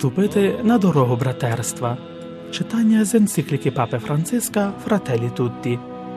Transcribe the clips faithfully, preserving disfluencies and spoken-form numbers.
ступити на дорогу братерства. Читання з енцикліки Папи Франциска «Фрателі Тутті».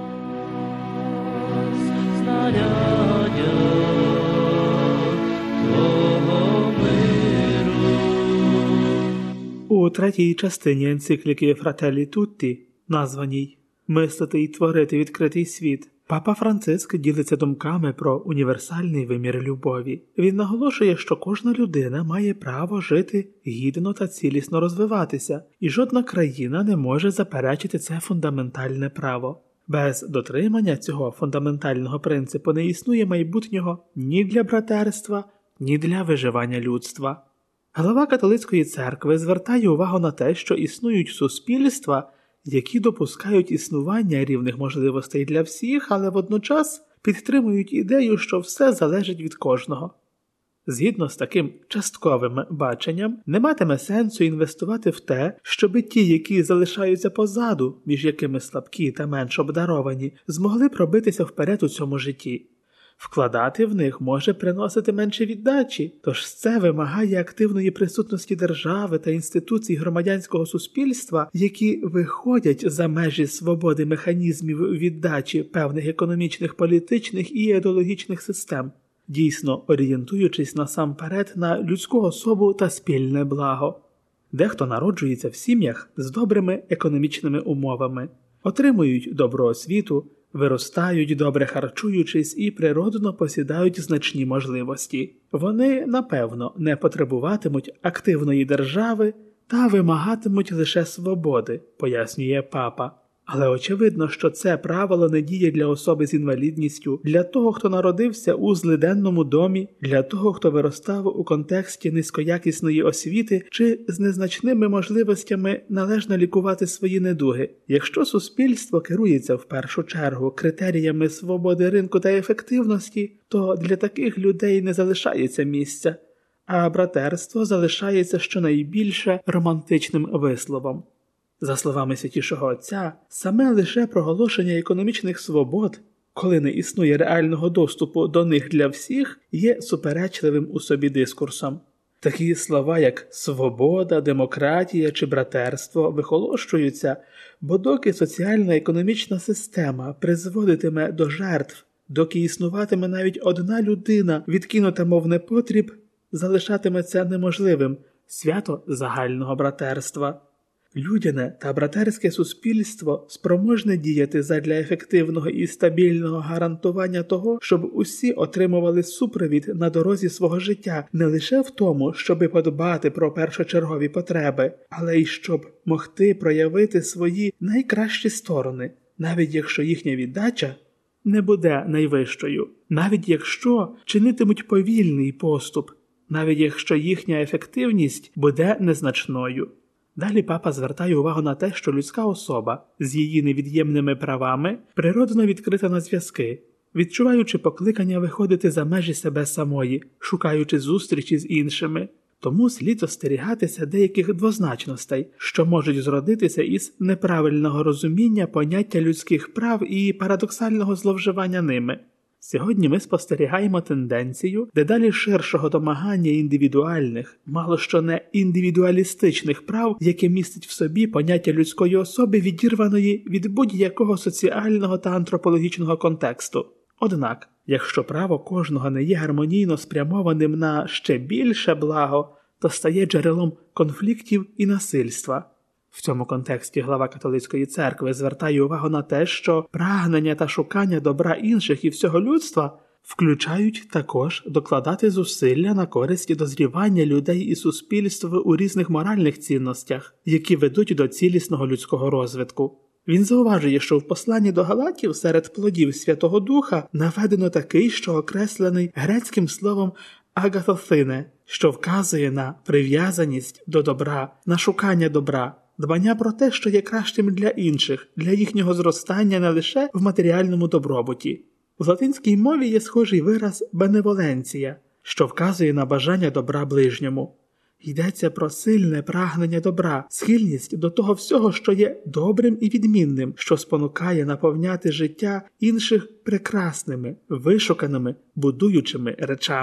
У третій частині енцикліки «Фрателі Тутті», названій «Мислити і творити відкритий світ», Папа Франциск ділиться думками про універсальний вимір любові. Він наголошує, що кожна людина має право жити гідно та цілісно розвиватися, і жодна країна не може заперечити це фундаментальне право. Без дотримання цього фундаментального принципу не існує майбутнього ні для братерства, ні для виживання людства. Глава католицької церкви звертає увагу на те, що існують суспільства, які допускають існування рівних можливостей для всіх, але водночас підтримують ідею, що все залежить від кожного. Згідно з таким частковим баченням, не матиме сенсу інвестувати в те, щоби ті, які залишаються позаду, між якими слабкі та менш обдаровані, змогли пробитися вперед у цьому житті. Вкладати в них може приносити менше віддачі, тож це вимагає активної присутності держави та інституцій громадянського суспільства, які виходять за межі свободи механізмів віддачі певних економічних, політичних і ідеологічних систем, дійсно орієнтуючись насамперед на людську особу та спільне благо. Дехто народжується в сім'ях з добрими економічними умовами, отримують добру освіту, виростають, добре харчуючись і природно посідають значні можливості. Вони, напевно, не потребуватимуть активної держави та вимагатимуть лише свободи, пояснює папа. Але очевидно, що це правило не діє для особи з інвалідністю, для того, хто народився у злиденному домі, для того, хто виростав у контексті низькоякісної освіти чи з незначними можливостями належно лікувати свої недуги. Якщо суспільство керується в першу чергу критеріями свободи ринку та ефективності, то для таких людей не залишається місця, а братерство залишається щонайбільше романтичним висловом. За словами Святішого Отця, саме лише проголошення економічних свобод, коли не існує реального доступу до них для всіх, є суперечливим у собі дискурсом. Такі слова, як «свобода», «демократія» чи «братерство» вихолощуються, бо доки соціально-економічна система призводитиме до жертв, доки існуватиме навіть одна людина, відкинута мов непотріб, залишатиметься неможливим свято загального братерства. Людяне та братерське суспільство спроможне діяти задля ефективного і стабільного гарантування того, щоб усі отримували супровід на дорозі свого життя не лише в тому, щоби подбати про першочергові потреби, але й щоб могти проявити свої найкращі сторони, навіть якщо їхня віддача не буде найвищою, навіть якщо чинитимуть повільний поступ, навіть якщо їхня ефективність буде незначною. Далі папа звертає увагу на те, що людська особа з її невід'ємними правами природно відкрита на зв'язки, відчуваючи покликання виходити за межі себе самої, шукаючи зустрічі з іншими. Тому слід остерігатися деяких двозначностей, що можуть зродитися із неправильного розуміння поняття людських прав і парадоксального зловживання ними. Сьогодні ми спостерігаємо тенденцію дедалі ширшого домагання індивідуальних, мало що не індивідуалістичних прав, яке містить в собі поняття людської особи, відірваної від будь-якого соціального та антропологічного контексту. Однак, якщо право кожного не є гармонійно спрямованим на ще більше благо, то стає джерелом конфліктів і насильства. В цьому контексті глава католицької церкви звертає увагу на те, що прагнення та шукання добра інших і всього людства включають також докладати зусилля на користь дозрівання людей і суспільств у різних моральних цінностях, які ведуть до цілісного людського розвитку. Він зауважує, що в посланні до Галатів серед плодів Святого Духа наведено такий, що окреслений грецьким словом «агатоθине», що вказує на прив'язаність до добра, на шукання добра, дбання про те, що є кращим для інших, для їхнього зростання не лише в матеріальному добробуті. В латинській мові є схожий вираз «беневоленція», що вказує на бажання добра ближньому. Йдеться про сильне прагнення добра, схильність до того всього, що є добрим і відмінним, що спонукає наповняти життя інших прекрасними, вишуканими, будуючими речами.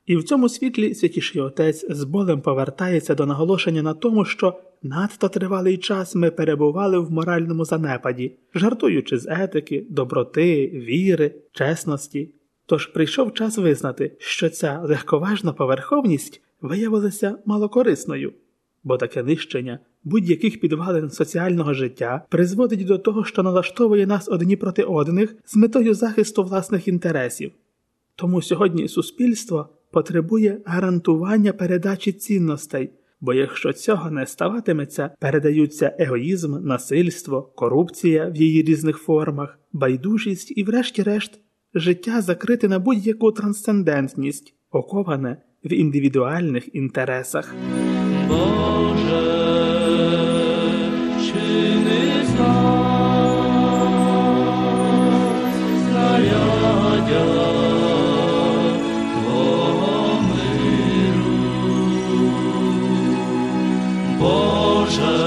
І в цьому світлі Святіший Отець з болем повертається до наголошення на тому, що надто тривалий час ми перебували в моральному занепаді, жартуючи з етики, доброти, віри, чесності. Тож прийшов час визнати, що ця легковажна поверховність виявилася малокорисною, бо таке нищення будь-яких підвалин соціального життя призводить до того, що налаштовує нас одні проти одних з метою захисту власних інтересів. Тому сьогодні суспільство потребує гарантування передачі цінностей, бо якщо цього не ставатиметься, передаються егоїзм, насильство, корупція в її різних формах, байдужість і, врешті-решт, життя закрите на будь-яку трансцендентність, оковане в індивідуальних інтересах. Боже, чини з нас знаряддя Твого миру. Боже,